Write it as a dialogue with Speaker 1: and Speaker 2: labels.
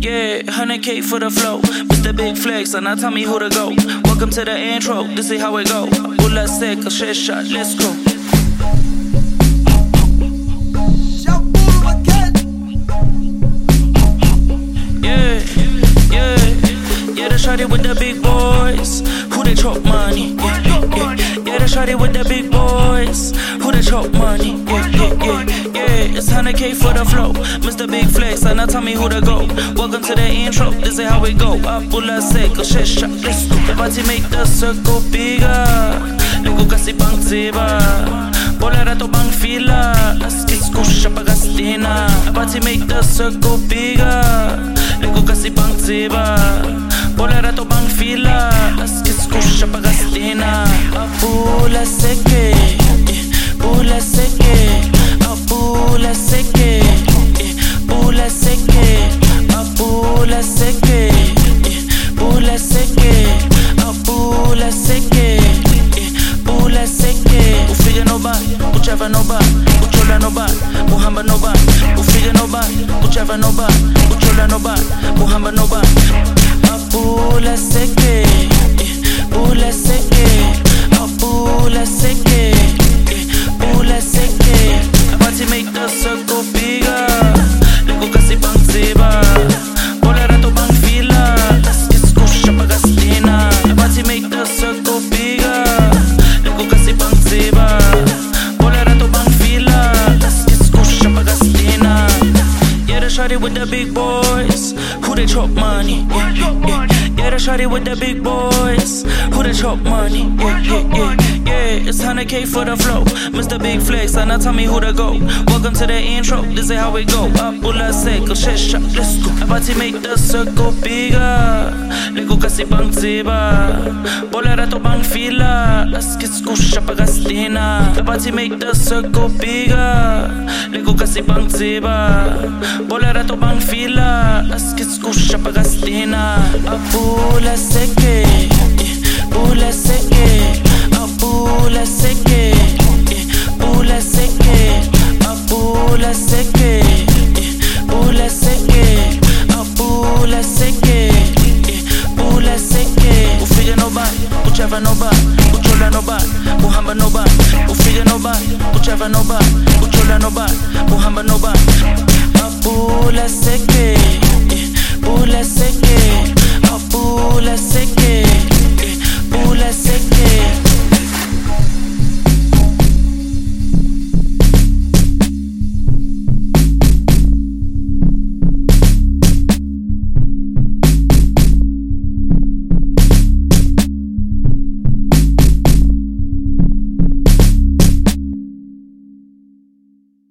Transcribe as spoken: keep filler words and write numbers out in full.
Speaker 1: Yeah, one hundred K for the flow. Mister Big Flex, and now tell me who to go. Welcome to the intro, this is how it go. Ula seca, shit shot, let's go. Yeah, yeah, yeah, they shot it with the big boys. Who they chop money? Yeah, yeah, yeah. Yeah, they shot it with the big boys. Who they chop money? Yeah, yeah, yeah. Yeah, it's one hundred K for the flow. Mister Big Flex, and now tell me who to go. Welcome to the intro, this is how it go. Apula seca, shit shot, let's go. The party make the circle bigger. Lego kasi bang ziba. Bolera to bang fila. Skits kusha pagastina. The party make the circle bigger. Lego kasi bang ziba. Bolera to bang fila. Skits kusha pagastina. Apula seke, pula seke. Apula seke, pula seke. Apula seke, pula seke. Apula seke, pula seke. Ufiga no ba, uchava no ba, uchola no ba, muhamba no ba. Ufiga no ba, uchava no ba, uchola no ba, muhamba no ba. Apula seke, pula seke. Apula seke, pula seke. Party make the circle bigger. Lego kasi bang ziba. Bolera to bang fila. Skits kusha pagastina. Party make the circle bigger. Lego kasi bang ziba. Bolera to bang fila. Skits kusha pagastina. Yeah, they shot it with the big boys. Who they chop money? Yeah, yeah, yeah. Yeah, they shot it with the big boys. Who they chop money? Yeah, yeah, yeah. Yeah, it's one hundred K for the flow. Mister Big Flex, and now tell me who to go. Welcome to the intro, this is how it go. Apula seca, shit shot, let's go. The party make the circle bigger. Lego kasi bang ziba. Bolera to bang fila. Skits kusha pagastina. The party make the circle bigger. Lego kasi bang ziba. Bolera to bang fila. Skits kusha pagastina. Apula seke, pula seke. Apula seke, pula seke. Apula seke, pula seke. Apula seke, pula seke. Ufiga no ba, uchava no ba,